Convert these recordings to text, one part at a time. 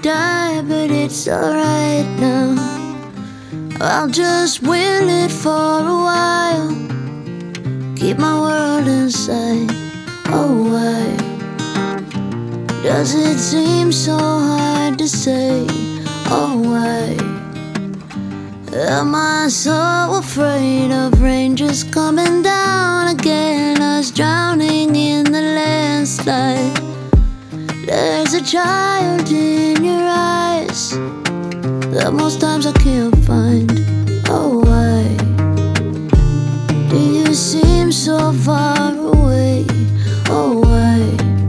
die, but it's alright now. I'll just will it for a while, keep my world inside. Oh, why does it seem so hard to say? Oh, why am I so afraid of rain just coming down again, us drowning in the landslide? There's a child in your eyes that most times I can't find. Oh, why do you seem so far away? Oh, why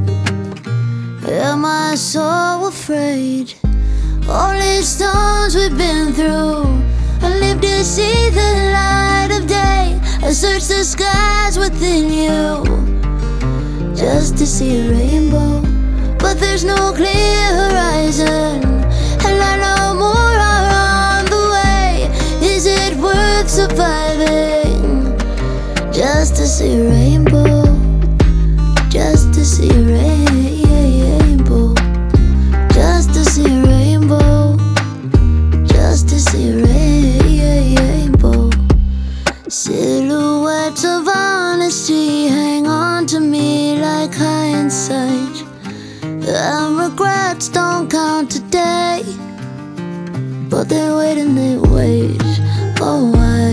am I so afraid? All these storms we've been through, I live to see the light of day. I search the skies within you just to see a rainbow, but there's no clear horizon, and I know more are on the way. Is it worth surviving just to see a rainbow? Just to see a rainbow, just to see a rainbow, just to see a rainbow. Silhouettes of honesty hang on to me like hindsight, and regrets don't count today, but they wait and they wait. Oh,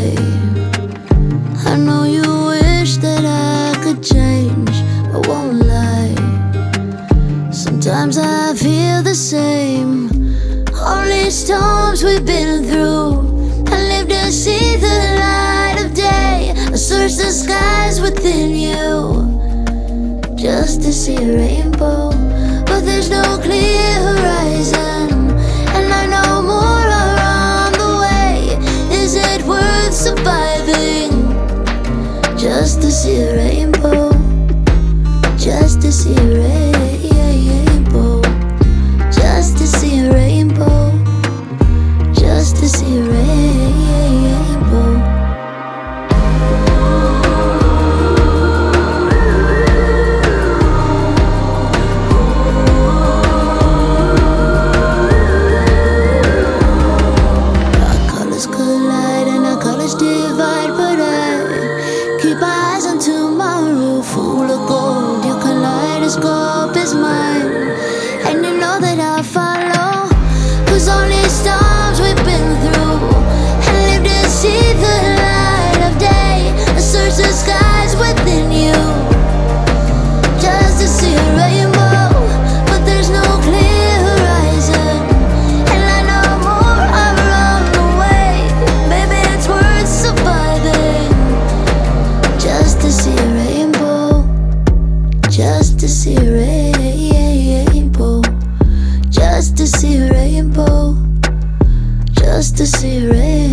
I know you wish that I could change, I won't lie. Sometimes I feel the same. All these storms we've been through, I live to see the light of day. I search the skies within you just to see a rainbow, but there's no clear horizon, and I know more are on the way. Is it worth surviving just to see a rainbow? Just to see a rainbow, just to see a rainbow, just to see a rainbow. Divide, but I keep my eyes on tomorrow, full of gold. Your kaleidoscope is mine, and you know that I'll follow. 'Cause all these storms we've been through, I live to see the light of day. I search the skies within you just to see a rainbow, but there's no clear horizon, and I know more are on the way. Maybe it's worth surviving just to see a rainbow, just to see a rainbow, just to see a rainbow, just to see a rainbow.